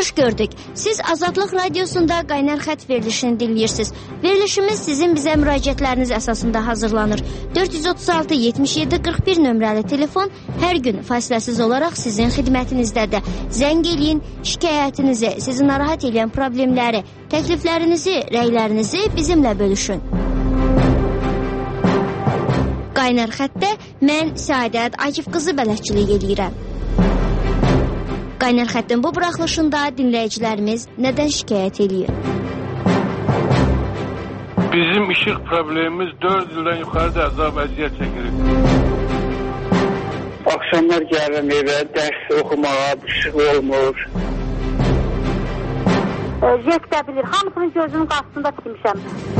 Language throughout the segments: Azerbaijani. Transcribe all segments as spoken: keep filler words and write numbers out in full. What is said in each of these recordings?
Xoş gördük. Siz Azadlıq Radiosunda Qaynar Xət verilişini dinləyirsiniz. Verilişimiz sizin bizə müraciətləriniz əsasında hazırlanır. dörd yüz otuz altı yetmiş yeddi qırx bir nömrəli telefon hər gün fasiləsiz olaraq sizin xidmətinizdədir. Zəng eləyin, şikayətinizi, sizi narahat edən problemləri, təkliflərinizi, rəylərinizi bizimlə bölüşün. Qaynar Xətdə mən Səadət Akif qızı bələdçilik edirəm. Qaynar Xəttin bu buraxılışında dinləyicilərimiz nədən şikayət edir? Bizim işıq problemimiz dörd ildən yuxarıda əzab əziyyət çəkirik. Akşamlar gəlirəm evə, dərs oxumağa, işıq olmur. Yekdə bilir, hamısının gözünün qarşısında tikmişəm.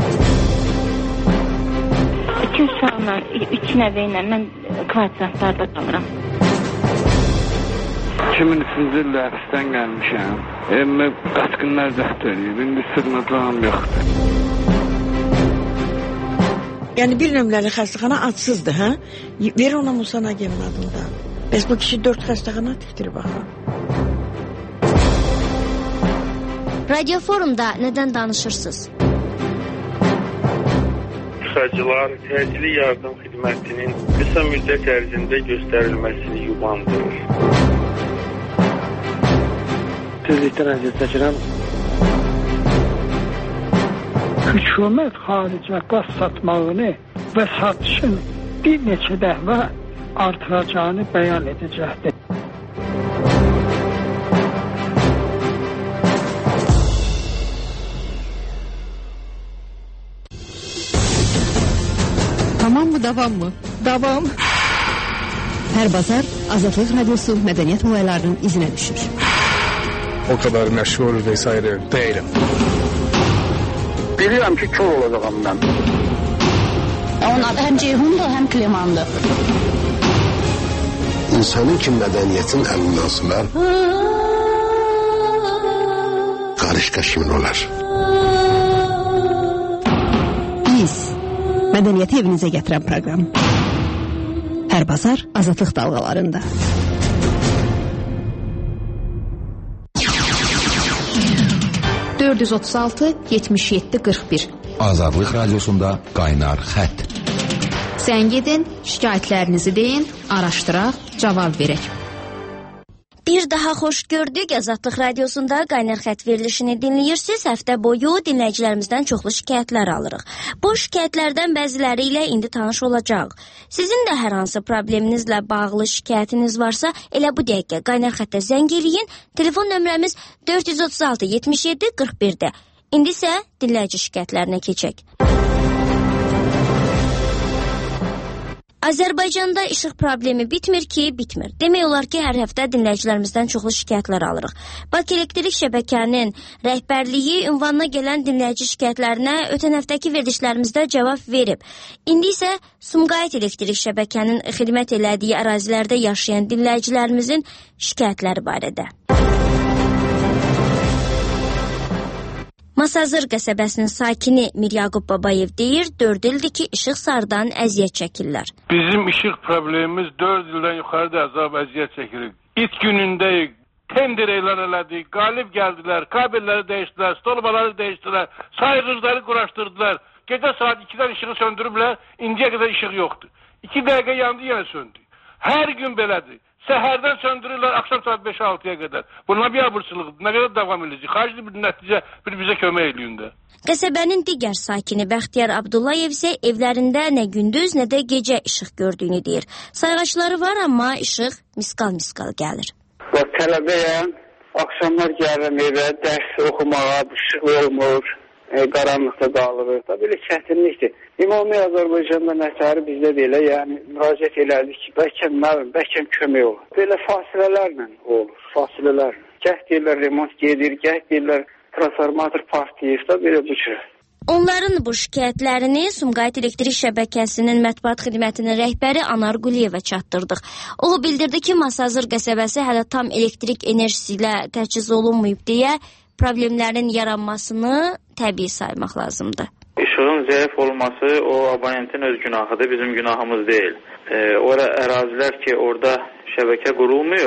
İki uşaqla, üç nəvə ilə mən kvartiratlarda qalıram. iki min üçüncü ildə həbsdən gəlmişəm. Evimə qaçqınlar zəbt edib, indi sığınacağım yoxdur. Yəni bir nömrəli xəstəxana adsızdır, hə? Ver ona Musa Nagevin adında. Bəs bu kişi dörd xəstəxana tikdirib axı. Radio Forumda nədən danışırsınız? İxracılar təcili yardım xidmətinin qısa müddət ərzində göstərilməsini yubandırır. Tezlikdən əziyyət çəkirəm. Hükümət xaricə qaz satmağını və satışın bir neçə dəfə artıracağını bəyan edəcəkdir. Tamam mı, davam mı? Davam. Hər bazar Azadlıq Radiosu mədəniyyət olaylarının izinə düşür. O kadar məşğul vesaire değilim. Bilirəm ki, kör olacağım mən. Onun adı həm Ceyhundur, həm Klemandır. İnsanın ki mədəniyyətin əlindən asılar, qarışqa kimin olar? Biz, mədəniyyəti evinizə gətirən proqram. Hər bazar Azadlıq dalğalarında. dörd yüz otuz altı yetmiş yeddi qırx bir Azadlıq Radiosunda Qaynar Xət. Zəng edin, şikayətlərinizi deyin, araşdıraq, cavab verək. Bir daha xoş gördük. Azadlıq Radiosunda Qaynar Xət verilişini dinləyirsiniz. Həftə boyu dinləyicilərimizdən çoxlu şikayətlər alırıq. Bu şikayətlərdən bəziləri ilə indi tanış olacaq. Sizin də hər hansı probleminizlə bağlı şikayətiniz varsa, elə bu dəqiqə Qaynar Xətdə zəng eləyin. Telefon nömrəmiz dörd yüz otuz altı yetmiş yeddi qırx birdir. İndi isə dinləyici şikayətlərinə keçək. Azərbaycanda işıq problemi bitmir ki, bitmir. Demək olar ki, hər həftə dinləyicilərimizdən çoxlu şikayətlər alırıq. Bakı Elektrik Şəbəkənin rəhbərliyi ünvanına gələn dinləyici şikayətlərinə ötən həftəki verilişlərimizdə cavab verib. İndi isə Sumqayıt Elektrik Şəbəkənin xidmət elədiyi ərazilərdə yaşayan dinləyicilərimizin şikayətləri barədə. Masazır qəsəbəsinin sakini Miryaqub Babayev deyir, dörd ildir ki, işıq sardan əziyyət çəkirlər. Bizim işıq problemimiz dörd ildən yuxarıda əzab əziyyət çəkirik. İlk günündəyik, tender elan elədik, qalib gəldilər, kabelləri dəyişdilər, stolbaları dəyişdilər, sayğıcları quraşdırdılar. Gecə saat ikidən işığı söndürüblər, indiyə qədər işıq yoxdur. iki dəqiqə yandı, yenə söndü. Hər gün belədir. Səhərdən söndürürlər, axşam saat beş altıya qədər. Buna bir abırsılıqdır. Nə qədər davam edəcək? Xaricli bir nəticə bir bizə kömək eləyin də. Qəsəbənin digər sakini Bəxtiyar Abdullayev isə evlərində nə gündüz, nə də gecə işıq gördüyünü deyir. Sayğaçları var, amma işıq miskal-miskal gəlir. Tələbəyəm, axşamlar gəlirəm evə, dərs oxumağa, işıq olmur, e, qaranlıqda qalırıq. Da belə çətinlikdir. Ümumi Azərbaycanda nətəri bizdə belə, yəni müraciət elədik ki, bəlkə mənim, bəlkə kömək olur. Belə fasilələrlə olur, fasilələrlə. Gəh deyirlər remont gedir, gəh deyirlər transformator partlayır da belə bu cür. Onların bu şikayətlərini Sumqayıt Elektrik Şəbəkəsinin mətbuat xidmətinin rəhbəri Anar Quliyevə çatdırdıq. O bildirdi ki, Masazır qəsəbəsi hələ tam elektrik enerjisi ilə təchiz olunmayıb deyə problemlərin yaranmasını təbii saymaq lazımdır. İşığın zəif olması o abonentin öz günahıdır, bizim günahımız deyil. E, ora ərazilər ki, orada şəbəkə qurulmayıb,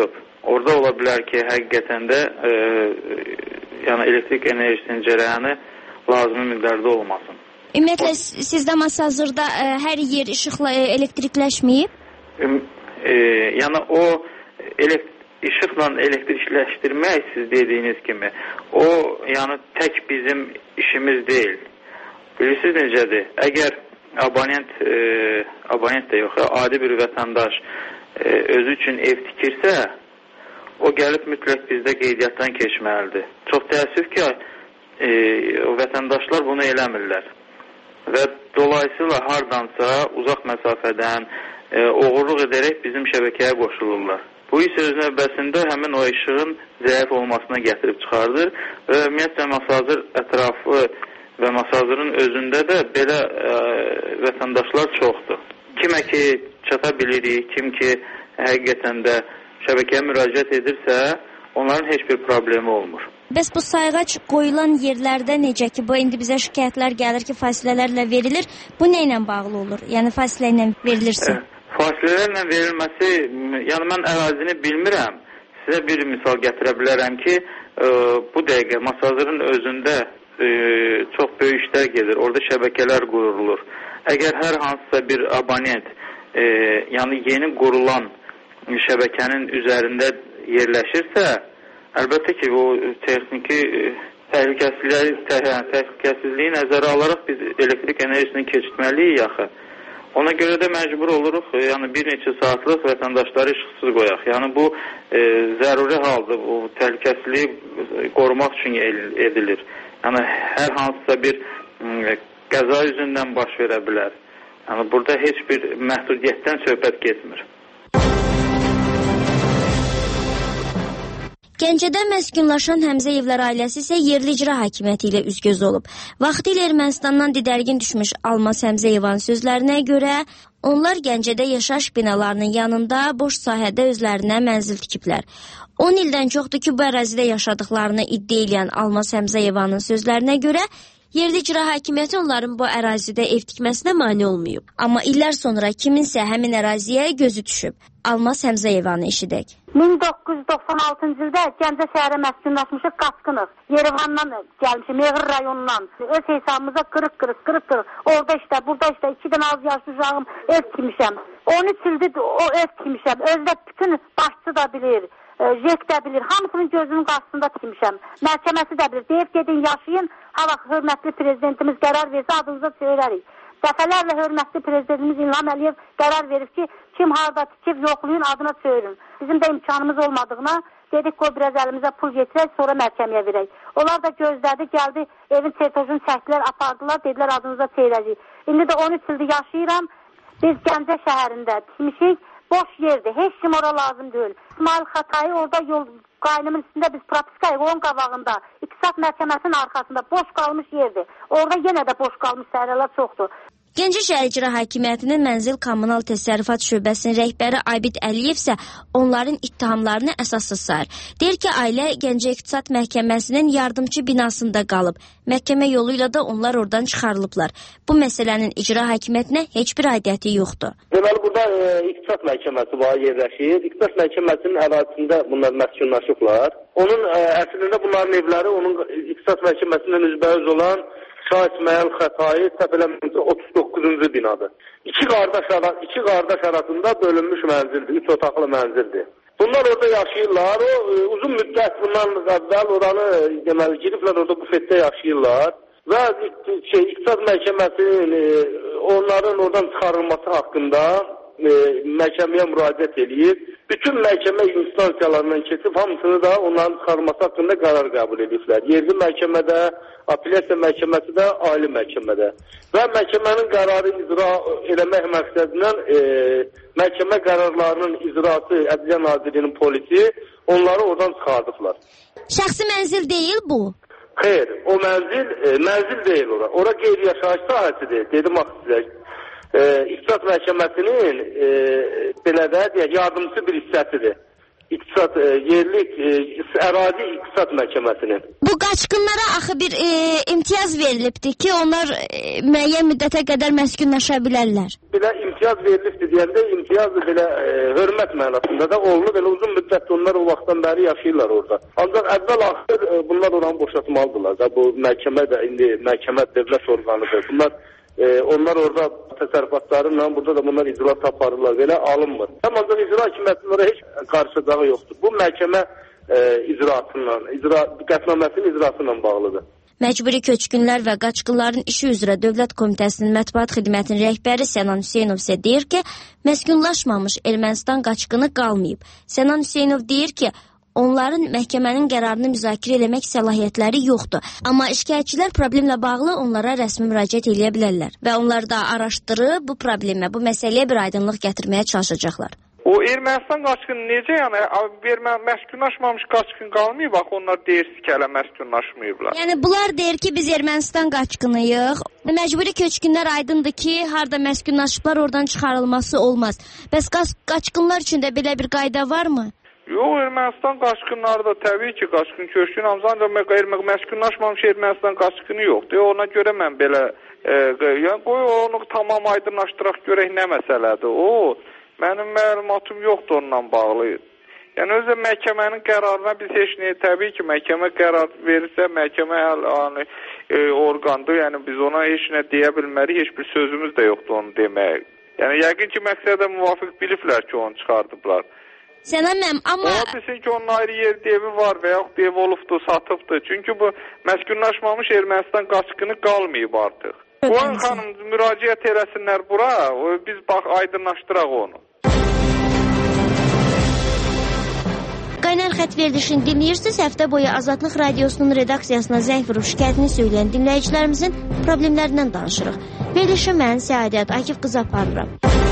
orada ola bilər ki, həqiqətən də e, yəni elektrik enerjisinin cərəyanı lazımi miqdarda olmasın. Ümumiyyətlə, sizdə masazırda e, hər yer işıqla e, elektrikləşməyib? E, e, yəni o elekt işıqla elektrikləşdirmək, siz dediyiniz kimi, o yəni tək bizim işimiz deyil. Bilirsiniz necədir? Əgər abonent, e, abonent də yox, adi bir vətəndaş e, özü üçün ev tikirsə, o gəlib mütləq bizdə qeydiyyatdan keçməlidir. Çox təəssüf ki, e, o vətəndaşlar bunu eləmirlər. Və dolayısıyla hardansa, uzaq məsafədən e, oğurluq edərək bizim şəbəkəyə qoşulurlar. Bu isə öz növbəsində həmin o işığın zəif olmasına gətirib çıxardır və ümumiyyətlə masazır ətrafı və masazırın özündə də belə ə, vətəndaşlar çoxdur. Kimə ki çata bilirik, kim ki həqiqətən də şəbəkəyə müraciət edirsə, onların heç bir problemi olmur. Bəs bu sayğac qoyulan yerlərdə necə ki, bu indi bizə şikayətlər gəlir ki, fasilələrlə verilir. Bu nə ilə bağlı olur? Yəni fasilə ilə verilirsə? Ə, fasilələrlə verilməsi, yəni mən ərazini bilmirəm. Sizə bir misal gətirə bilərəm ki, ə, bu dəqiqə masazırın özündə e, çox böyük işlər gedir. Orada şəbəkələr qurulur. Əgər hər hansısa bir abonent e, yəni yeni qurulan şəbəkənin üzərində yerləşirsə, əlbəttə ki, o texniki təhlükəsizliyi, təhlükəsizliyi nəzərə alaraq biz elektrik enerjisini keçirtməliyik yaxı. Ona görə də məcbur oluruq, yəni bir neçə saatlıq vətəndaşları işıqsız qoyaq. Yəni bu e, zəruri haldır, bu təhlükəsizliyi qorumaq üçün edilir. Yəni hər hansısa bir e, qəza üzündən baş verə bilər. Yəni burada heç bir məhdudiyyətdən söhbət getmir. Gəncədə məskunlaşan Həmzəyevlər ailəsi isə yerli icra hakimiyyəti ilə üzgöz olub. Vaxtilə Ermənistandan didərgin düşmüş Almaz Həmzəyevin sözlərinə görə onlar Gəncədə yaşayış binalarının yanında boş sahədə özlərinə mənzil tikiblər. on ildən çoxdur ki, bu ərazidə yaşadıklarını iddia edən Almaz Həmzəyevin sözlərinə görə yerli icra hakimiyyəti onların bu ərazidə ev tikməsinə mane olmayıb. Amma illər sonra kiminsə həmin əraziyə gözü düşüb. Almaz Həmzəyevanı eşidək. min doqquz yüz doxsan altıncı ildə Gəncə şəhərə məskunlaşmışıq, qaçqınıq. Yerevandan gəlmişik, Meğir rayonundan. Öz hesabımıza qırıq qırıq, qırıq qırıq. Orada işlə, burada işlə, iki dənə az yaşlı uşağım ev tikmişəm. on üç ildir o ev tikmişəm. Özdə bütün başçı da bilir, Jek də bilir. Hamısının gözünün qarşısında tikmişəm. Məhkəməsi də bilir. Deyib gedin yaşayın, hava hörmətli prezidentimiz qərar versə adınıza çevirərik. Dəfələrlə hörmətli prezidentimiz İlham Əliyev qərar verib ki, kim harada tikib yoxlayın, adına çevirin. Bizim də imkanımız olmadığına dedik ki, biraz əlimizə pul getirək, sonra məhkəməyə verək. Onlar da gözlədi, gəldi, evin çertojunu çəkdilər, apardılar, dedilər adınıza çevirəcək. İndi də on üç ildir yaşayıram. Biz Gəncə şəhərində tikmişik, boş yerdir, heç kim ora lazım deyil. İsmail Xatayı orada yol qaynımın üstündə biz propiskayıq, onun qabağında, İqtisad məhkəməsinin arxasında boş qalmış yerdir. Orada yenə də boş qalmış səhərələr çoxdur. Gəncə şəhər icra hakimiyyətinin Mənzil Kommunal Təsərrüfat şöbəsinin rəhbəri Aybid Əliyev isə onların ittihamlarını əsassız sayır. Deyir ki, ailə Gəncə İqtisad Məhkəməsinin yardımçı binasında qalıb. Məhkəmə yolu ilə də onlar oradan çıxarılıblar. Bu məsələnin icra hakimiyyətinə heç bir aidiyyəti yoxdur. Deməli, burada e, İqtisad Məhkəməsi var, yerləşir. İqtisad Məhkəməsinin ərazisində bunlar məskunlaşıblar. Onun e, əslində bunların evləri onun İqtisad Məhkəməsindən üzbəüz olan Şah İsmail Xatayı təpələməsi otuz doqquzuncu binadır. İki qardaş, iki qardaş arasında bölünmüş mənzildir, üç otaqlı mənzildir. Bunlar orada yaşayırlar, o e, uzun müddət bundan əvvəl oranı deməli giriblər, orada bufetdə yaşayırlar və şey, İqtisad Məhkəməsinin e, onların oradan çıxarılması haqqında e, məhkəməyə müraciət edib. Bütün məhkəmə instansiyalarından keçib, hamısını da onların çıxarılması haqqında qərar qəbul ediblər. Yerli məhkəmədə, apellyasiya məhkəməsi də, ali məhkəmədə. Və məhkəmənin qərarı icra eləmək məqsədilə e, məhkəmə qərarlarının icrası Ədliyyə Nazirliyinin polisi onları oradan çıxardıblar. Şəxsi mənzil deyil bu? Xeyr, o mənzil, e, mənzil deyil ora. Ora qeyri-yaşayış sahəsidir, dedim axı sizə. E, İqtisad Məhkəməsinin e, belə də deyək, yardımcısı bir hissəsidir. İqtisad e, yerli e, ərazi iqtisad məhkəməsinin. Bu qaçqınlara axı bir e, imtiyaz verilibdi ki, onlar e, müəyyən müddətə qədər məskunlaşa bilərlər. Belə imtiyaz verilibdi deyəndə imtiyaz belə e, hörmət mənasında da oldu. Belə uzun müddət onlar o vaxtdan bəri yaşayırlar orada. Ancaq əvvəl axır e, bunlar oranı boşaltmalıdırlar da. Bu məhkəmə də indi məhkəmə dövlət orqanıdır. Bunlar e, onlar orada təsərrüfatlarıyla burada da bunlar icraat aparırlar. Belə alınmır. Amma ancaq icra hakimiyyətinin heç qarşıdağı yoxdur. Bu məhkəmə e, icraatıyla, icra qətnaməsinin icrası ilə bağlıdır. Məcburi köçkünlər və qaçqınların işi üzrə Dövlət Komitəsinin mətbuat xidmətinin rəhbəri Sənan Hüseynov isə deyir ki, məskunlaşmamış Ermənistan qaçqını qalmayıb. Sənan Hüseynov deyir ki, onların məhkəmənin qərarını müzakirə eləmək səlahiyyətləri yoxdur. Amma şikayətçilər problemlə bağlı onlara rəsmi müraciət edə bilərlər və onlar da araşdırıb bu problemə, bu məsələyə bir aydınlıq gətirməyə çalışacaqlar. O Ermənistan qaçqını necə, yəni məskunlaşmamış qaçqın qalmayıb, bax onlar deyirsiz ki, hələ məskunlaşmayıblar. Yəni bunlar deyir ki, biz Ermənistan qaçqınıyıq. Məcburi köçkünlər aydındır ki, harda məskunlaşıblar, oradan çıxarılması olmaz. Bəs qaçqınlar üçün də belə bir qayda varmı? Yox, Ermənistan qaçqınları da təbii ki, qaçqın köçkün, ancaq məskunlaşmamış Ermənistan qaçqını yoxdur. Ona görə mən belə, e, yəni qoy onu tamam aydınlaşdıraq görək nə məsələdir. O, mənim məlumatım yoxdur onunla bağlı. Yəni özə məhkəmənin qərarına biz heç nə, təbii ki, məhkəmə qərar verirsə, məhkəmə yəni, e, orqandır, yəni biz ona heç nə deyə bilmərik, heç bir sözümüz də yoxdur onu demək. Yəni yəqin ki, məqsədə müvafiq biliblər ki, onu çıxardıblar. Sənan məm, amma... Ola bilsin ki, onun ayrı yerdə evi var və yaxud ev olubdur, satıbdır. Çünki bu məskunlaşmamış Ermənistan qaçqını qalmayıb artıq. Qoyun xanım, müraciət eləsinlər bura, biz bax, aydınlaşdıraq onu. Qaynar xət verilişini dinləyirsiniz. Həftə boyu Azadlıq Radiosunun redaksiyasına zəng vurub şikayətini söyləyən dinləyicilərimizin problemlərindən danışırıq. Verilişi mən Səadət Akif qızı aparıram.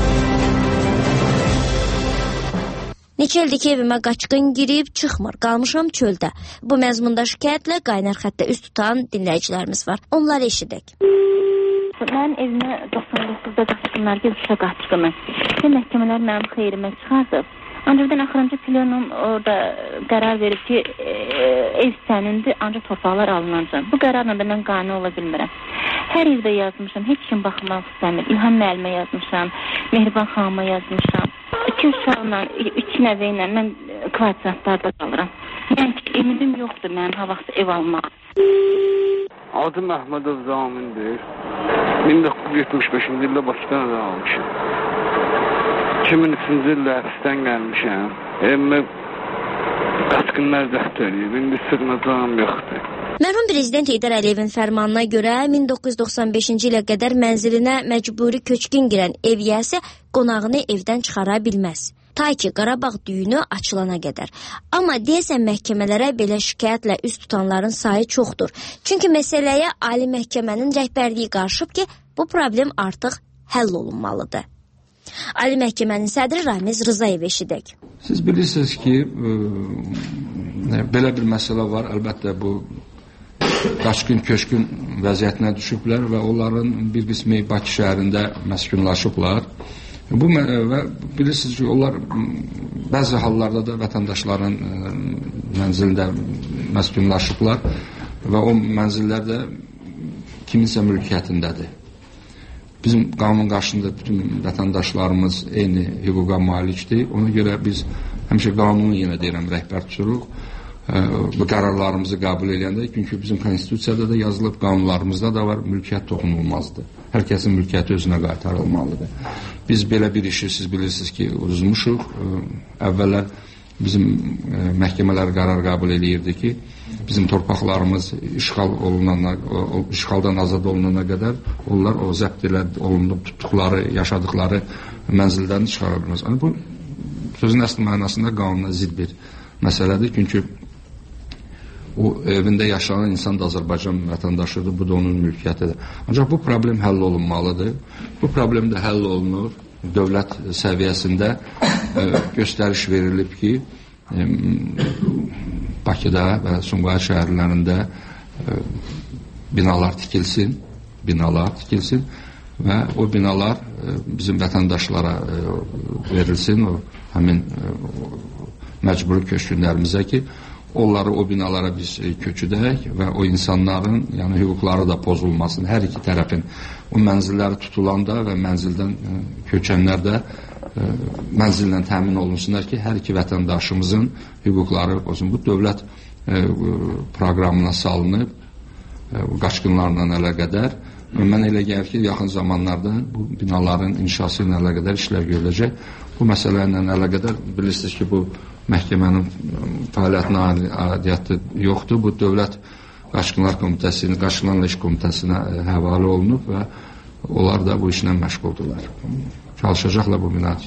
Neçə ildir ki, evimə qaçqın girib çıxmır, qalmışam çöldə. Bu məzmunda şikayətlə qaynar xətdə üst tutan dinləyicilərimiz var. Onları eşidək. Mən evimə doxsan doqquzda qaçqınlar giribsə qaçqını. Və məhkəmələr mənim xeyrimə çıxardı. Ancaq axırıncı plenum orada qərar verib ki, e, ev sənindir, ancaq torpaqlar alınacaq. Bu qərarla da mən qane ola bilmirəm. Hər evdə yazmışam, heç kim baxmaq istəmir. İlham müəllimə yazmışam, Mehriban xanıma yazmışam. İki uşaqla, iki nəvə ilə mən kvartiratlarda qalıram. Yəni ki, ümidim yoxdur mənim ha vaxt ev almaq. Adım Əhmədov Zamindir. min doqquz yüz yetmiş beşinci ildə Bakıdan əvvəl almışam. iki min üçüncü ildə həbsdən gəlmişəm. Evimə qaçqınlar zəbt edib. İndi sığınacağım yoxdur. Mərhum Prezident Heydər Əliyevin fərmanına görə min doqquz yüz doxsan beşinci ilə qədər mənzilinə məcburi köçkün girən ev yiyəsi qonağını evdən çıxara bilməz. Ta ki, Qarabağ düyünü açılana qədər. Amma deyəsən məhkəmələrə belə şikayətlə üst tutanların sayı çoxdur. Çünki məsələyə Ali Məhkəmənin rəhbərliyi qarışıb ki, bu problem artıq həll olunmalıdır. Ali Məhkəmənin sədri Ramiz Rızayev eşidək. Siz bilirsiniz ki, e, belə bir məsələ var. Əlbəttə bu qaçqın köçkün vəziyyətinə düşüblər və onların bir qismi Bakı şəhərində məskunlaşıblar. Bu və bilirsiniz ki, onlar bəzi hallarda da vətəndaşların e, mənzilində məskunlaşıblar və o mənzillər də kiminsə mülkiyyətindədir. Bizim qanun qarşısında bütün vətəndaşlarımız eyni hüquqa malikdir. Ona görə biz həmişə qanunu yenə deyirəm rəhbər tuturuq. Bu qərarlarımızı qəbul edəndə, çünki bizim konstitusiyada da yazılıb, qanunlarımızda da var, mülkiyyət toxunulmazdır. Hər kəsin mülkiyyəti özünə qaytarılmalıdır. Biz belə bir işi, siz bilirsiniz ki, uzmuşuq. Əvvəllər bizim e, məhkəmələr qərar qəbul edirdi ki, bizim torpaqlarımız işğal olunana, o, işğaldan azad olunana qədər onlar o zəbt elə olunub tutduqları, yaşadıqları mənzildən çıxara bilməz. Yəni, bu sözün əsl mənasında qanuna zidd bir məsələdir. Çünki o evində yaşanan insan da Azərbaycan vətəndaşıdır, bu da onun mülkiyyətidir. Ancaq bu problem həll olunmalıdır. Bu problem də həll olunur. Dövlət səviyyəsində e, göstəriş verilib ki, e, Bakıda və Sumqayıt şəhərlərində e, binalar tikilsin, binalar tikilsin və o binalar e, bizim vətəndaşlara e, verilsin, o həmin e, məcburi köçkünlərimizə ki, onları o binalara biz köçüdək və o insanların yəni hüquqları da pozulmasın. Hər iki tərəfin o mənzilləri tutulanda və mənzildən köçənlər də mənzillə təmin olunsunlar ki, hər iki vətəndaşımızın hüquqları olsun. Bu dövlət proqramına salınıb qaçqınlarla əlaqədar. Mən elə gəlir ki, yaxın zamanlarda bu binaların inşası ilə əlaqədar işlər görüləcək. Bu məsələ ilə əlaqədar bilirsiniz ki, bu məhkəmənin fəaliyyətinə aidiyyatı yoxdur. Bu dövlət qaçqınlar komitəsinin, qaçqınlarla iş komitəsinə həvalə olunub və onlar da bu işlə məşğuldurlar. Çalışacaqlar bu bina.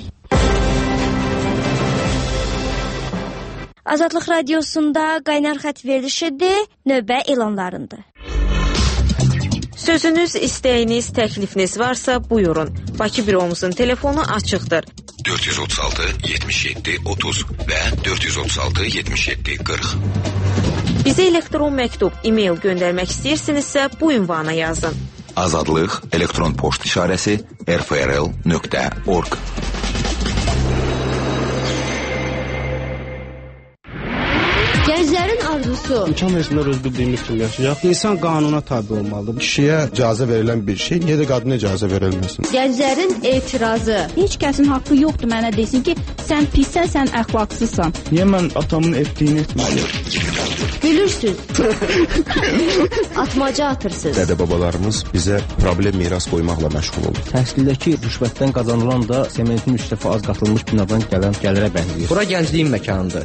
Azadlıq Radiosunda qaynar xətt verilişidir, növbə elanlarındır. Sözünüz, istəyiniz, təklifiniz varsa buyurun. Bakı büromuzun telefonu açıqdır. dörd yüz otuz altı yetmiş yeddi otuz və dörd yüz otuz altı yetmiş yeddi qırx. Bizə elektron məktub, e-mail göndərmək istəyirsinizsə bu ünvana yazın. Azadlıq elektron poçt işarəsi r f r l nöqtə org. Gənclərin arzusu. İmkan versinlər öz bildiyimiz kimi yaşayaq. İnsan qanuna tabi olmalıdır. Kişiyə icazə verilən bir şey, niyə də qadına icazə verilməsin? Gənclərin etirazı. Heç kəsin haqqı yoxdur mənə desin ki, sən pissən, sən əxlaqsızsan. Niyə mən atamın etdiyini etməliyim? Gülürsüz. Atmaca atırsınız. Dədə-babalarımız bizə problem miras qoymaqla məşğul olur. Təhsildəki rüşvətdən qazanılan da sementin üç dəfə az qatılmış binadan gələn gəlirə bənzəyir. Bura gəncliyin məkanıdır.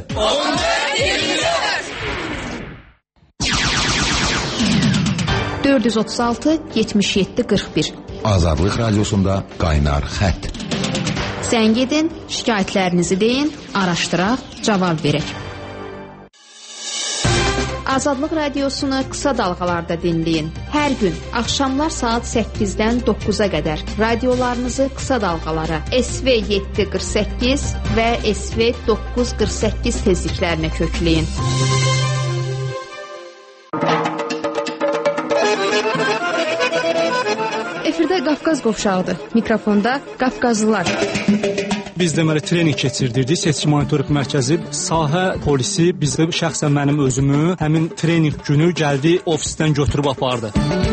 dörd yüz otuz altı yetmiş yeddi qırx bir. Azadlıq Radiosunda qaynar xətt. Zəng edin, şikayətlərinizi deyin, araşdıraq, cavab verək. Azadlıq Radiosunu qısa dalğalarda dinləyin. Hər gün axşamlar saat səkkizdən doqquza qədər radiolarınızı qısa dalğalara S V yeddi qırx səkkiz və S V doqquz qırx səkkiz tezliklərinə kökləyin. Efirdə Qafqaz qovşağıdır. Mikrofonda Qafqazlılar. Biz deməli trening keçirdirdik. Seçki monitorinq mərkəzi, sahə polisi bizdə şəxsən mənim özümü həmin trening günü gəldi ofisdən götürüb apardı.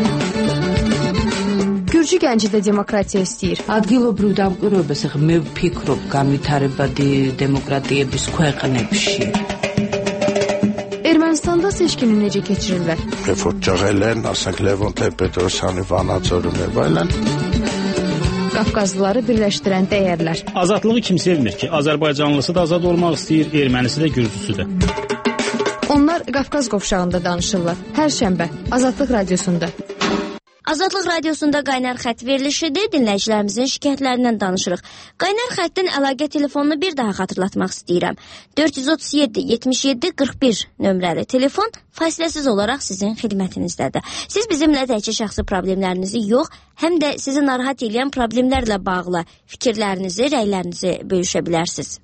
Gürcü gənci də demokratiya istəyir. ადგილობრივ დამკვირვებასახ მე ვფიქრობ განვითარებადი დემოკრატიების ქვეყნებში. Ermənistanda seçkini necə keçirirlər? Reformçağayların, asaq Levon Tepedosyanı, Vanaçorunu və ilə. Qafqazlıları birləşdirən dəyərlər. Azadlığı kim sevmir ki? Azərbaycanlısı da azad olmaq istəyir, ermənisi də gürcüsü də. Onlar Qafqaz qovşağında danışırlar. Hər şənbə Azadlıq Radiosunda. Azadlıq Radiosunda qaynar xətt verilişidir. Dinləyicilərimizin şikayətlərindən danışırıq. Qaynar xəttin əlaqə telefonunu bir daha xatırlatmaq istəyirəm. dörd yüz otuz yeddi yetmiş yeddi qırx bir nömrəli telefon fasiləsiz olaraq sizin xidmətinizdədir. Siz bizimlə təkcə şəxsi problemlərinizi yox, həm də sizi narahat edən problemlərlə bağlı fikirlərinizi, rəylərinizi bölüşə bilərsiniz.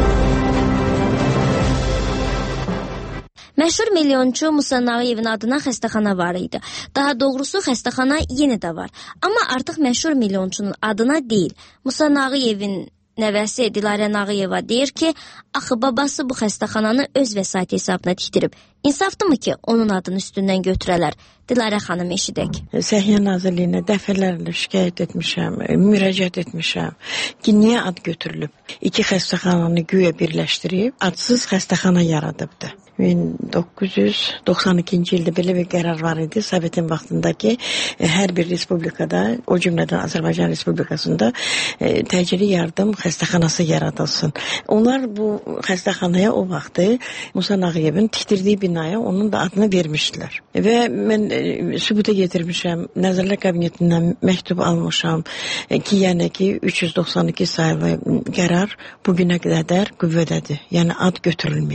Məşhur milyonçu Musa Nağıyevin adına xəstəxana var idi. Daha doğrusu xəstəxana yenə də var. Amma artıq məşhur milyonçunun adına deyil. Musa Nağıyevin nəvəsi Dilarə Nağıyeva deyir ki, axı babası bu xəstəxananı öz vəsait hesabına tikdirib. İnsafdırmı ki, onun adını üstündən götürələr? Dilarə xanım eşidək. Səhiyyə Nazirliyinə dəfələrlə şikayət etmişəm, müraciət etmişəm ki, niyə ad götürülüb? İki xəstəxananı güya birləşdirib, adsız xəstəxana yaradıbdı. min doqquz yüz doxsan ikinci ildə belə bir qərar var idi. Sovetin vaxtındakı e, hər bir respublikada, o cümlədən Azərbaycan Respublikasında e, təcili yardım xəstəxanası yaradılsın. Onlar bu xəstəxanaya o vaxtı Musa Nağıyevin tikdirdiyi binaya onun da adını vermişdilər. Və mən e, sübuta getirmişəm, Nəzirlər Kabinetindən məktub almışam e, ki, yəni ki, üç yüz doxsan iki sayılı qərar bugünə qədər qüvvədədir. Yəni ad götürülməyibdir.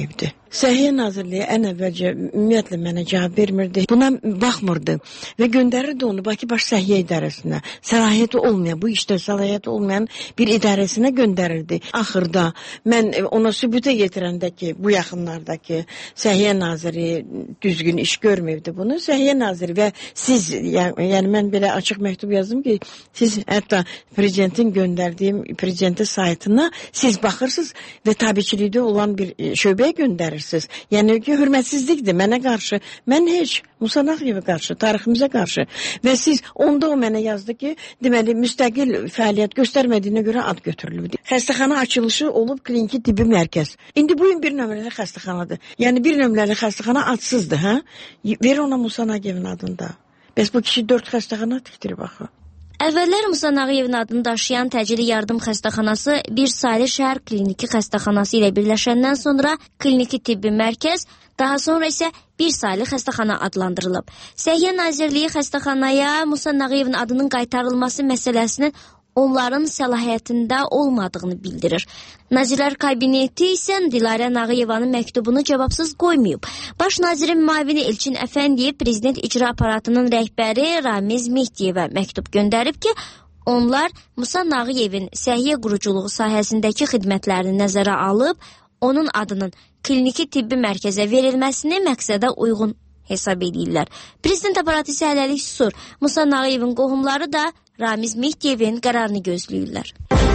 Səhiyyə Nazirliyi ən əvvəlcə ümumiyyətlə mənə cavab vermirdi. Buna baxmırdı və göndərirdi onu Bakı Baş Səhiyyə İdarəsinə. Səlahiyyəti olmayan, bu işdə səlahiyyəti olmayan bir idarəsinə göndərirdi. Axırda mən ona sübuta yetirəndə ki, bu yaxınlardakı Səhiyyə Naziri düzgün iş görməyibdi bunu. Səhiyyə Naziri və siz, yəni, yəni mən belə açıq məktub yazdım ki, siz hətta prezidentin göndərdiyim prezidentin saytına siz baxırsınız və tabiçilikdə olan bir şöbəyə göndərirsiniz. Yəni ki, hörmətsizlikdir mənə qarşı. Mən heç Musa Nağıyevə qarşı, tariximizə qarşı və siz onda o mənə yazdı ki, deməli müstəqil fəaliyyət göstərmədiyinə görə ad götürülüb. Xəstəxana açılışı olub kliniki tibbi mərkəz. İndi bu gün bir nömrəli xəstəxanadır. Yəni bir nömrəli xəstəxana adsızdır, hə? Ver ona Musa Nağıyevin adında. Bəs bu kişi dörd xəstəxana tikdirib axı. Əvvəllər Musa Nağıyevin adını daşıyan təcili yardım xəstəxanası bir saylı şəhər kliniki xəstəxanası ilə birləşəndən sonra kliniki tibbi mərkəz, daha sonra isə bir saylı xəstəxana adlandırılıb. Səhiyyə Nazirliyi xəstəxanaya Musa Nağıyevin adının qaytarılması məsələsinin onların səlahiyyətində olmadığını bildirir. Nazirlər Kabineti isə Dilarə Nağıyevanın məktubunu cavabsız qoymayıb. Baş nazirin müavini Elçin Əfəndiyev prezident icra aparatının rəhbəri Ramiz Mehdiyevə məktub göndərib ki, onlar Musa Nağıyevin səhiyyə quruculuğu sahəsindəki xidmətlərini nəzərə alıb, onun adının kliniki tibbi mərkəzə verilməsini məqsədə uyğun hesab edirlər. Prezident aparatı isə hələlik susur. Musa Nağıyevin qohumları da Ramiz Mehdiyevin qərarını gözləyirlər.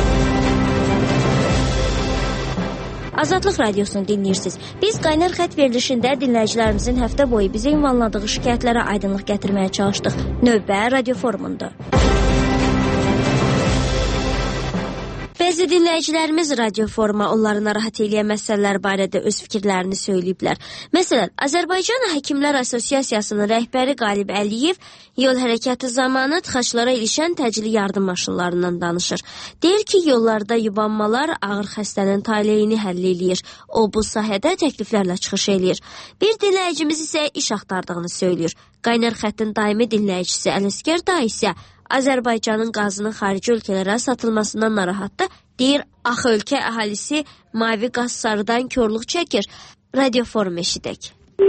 Azadlıq Radiosunu dinləyirsiniz. Biz Qaynar Xət verilişində dinləyicilərimizin həftə boyu bizə ünvanladığı şikayətlərə aydınlıq gətirməyə çalışdıq. Növbə radio forumunda. Bəzi dinləyicilərimiz radio foruma onları narahat edən məsələlər barədə öz fikirlərini söyləyiblər. Məsələn, Azərbaycan Həkimlər Assosiasiyasının rəhbəri Qalib Əliyev yol hərəkəti zamanı tıxaclara ilişən təcili yardım maşınlarından danışır. Deyir ki, yollarda yubanmalar ağır xəstənin taleyini həll eləyir. O, bu sahədə təkliflərlə çıxış eləyir. Bir dinləyicimiz isə iş axtardığını söylüyor. Qaynar Xəttin daimi dinləyicisi Ələskər da isə Azərbaycanın qazının xarici ölkələrə satılmasından narahatdır. Deyir, axı ölkə əhalisi mavi qaz sarıdan körlük çəkir. Radio forum eşidək.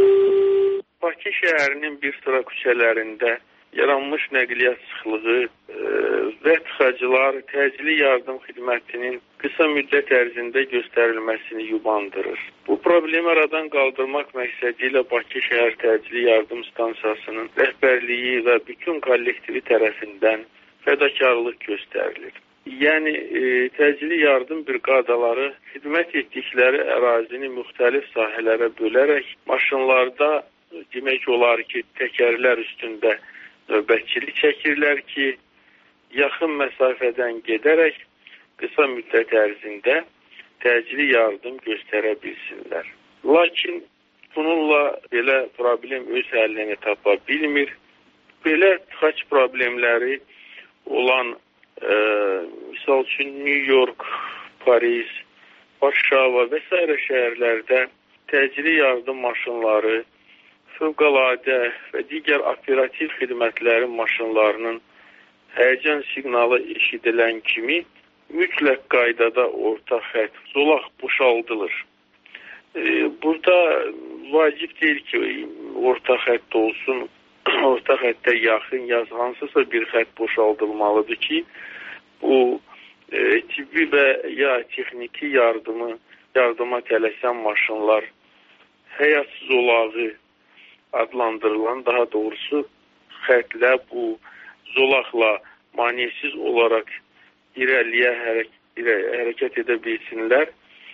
Bakı şəhərinin bir sıra küçələrində yaranmış nəqliyyat sıxlığı e, və tıxacılar təcili yardım xidmətinin qısa müddət ərzində göstərilməsini yubandırır. Bu problemi aradan qaldırmaq məqsədi ilə Bakı şəhər təcili yardım stansiyasının rəhbərliyi və bütün kollektivi tərəfindən fədakarlıq göstərilir. Yəni e, təcili yardım briqadaları xidmət etdikləri ərazini müxtəlif sahələrə bölərək maşınlarda demək olar ki, təkərlər üstündə növbətçilik çəkirlər ki, yaxın məsafədən gedərək qısa müddət ərzində təcili yardım göstərə bilsinlər. Lakin bununla belə problem öz həllini tapa bilmir. Belə tıxac problemləri olan e, misal üçün New York, Paris, Varşava və s. şəhərlərdə təcili yardım maşınları fövqəladə və digər operativ xidmətlərin maşınlarının həyəcan siqnalı eşidilən kimi mütləq qaydada orta xətt, zolaq boşaldılır. Ee, burada vacib deyil ki, orta xətt olsun, orta xəttə yaxın yaz hansısa bir xətt boşaldılmalıdır ki, bu e, tibbi və ya texniki yardımı, yardıma tələsən maşınlar həyat zolağı adlandırılan, daha doğrusu xətlə bu zolaqla manisiz olaraq irəliyə hərək irə, hərəkət edə bilsinlər.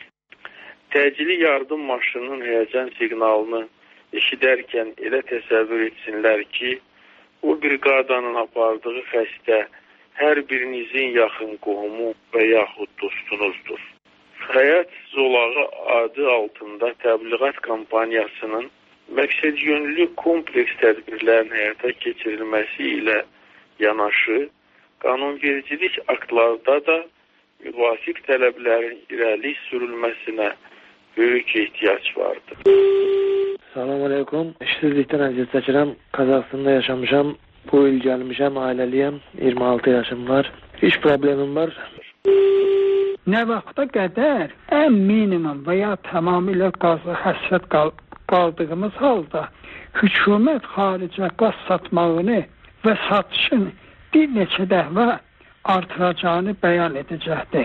Təcili yardım maşınının həyəcan siqnalını eşidərkən elə təsəvvür etsinlər ki, o briqadanın apardığı xəstə hər birinizin yaxın qohumu və yaxud dostunuzdur. Həyat zolağı adı altında təbliğat kampaniyasının məqsədyönlü kompleks tədbirlərin həyata keçirilməsi ilə yanaşı, qanunvericilik aktlarda da müvafiq tələblərin irəli sürülməsinə böyük ehtiyac vardır. Salam aleykum. İşsizlikdən əziyyət çəkirəm. Qazaxstanda yaşamışam. Bu il gəlmişəm, ailəliyəm. iyirmi altı yaşım var. İş problemim var. nə vaxta qədər ən minimum və ya tamamilə qaza həsrət qal qaldığımız halda hökumət xaricə qaz satmağını və satışını bir neçə dəfə artıracağını bəyan edəcəkdir.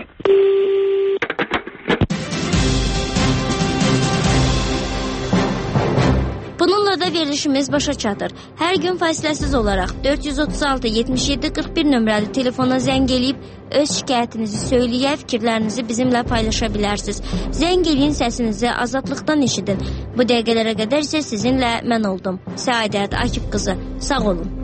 Bununla da verilişimiz başa çatır. Hər gün fasiləsiz olaraq dörd yüz otuz altı yetmiş yeddi qırx bir nömrəli telefona zəng eləyib öz şikayətinizi söyləyə, fikirlərinizi bizimlə paylaşa bilərsiniz. Zəng eləyin, səsinizi azadlıqdan eşidin. Bu dəqiqələrə qədər isə sizinlə mən oldum. Səadət Akif qızı. Sağ olun.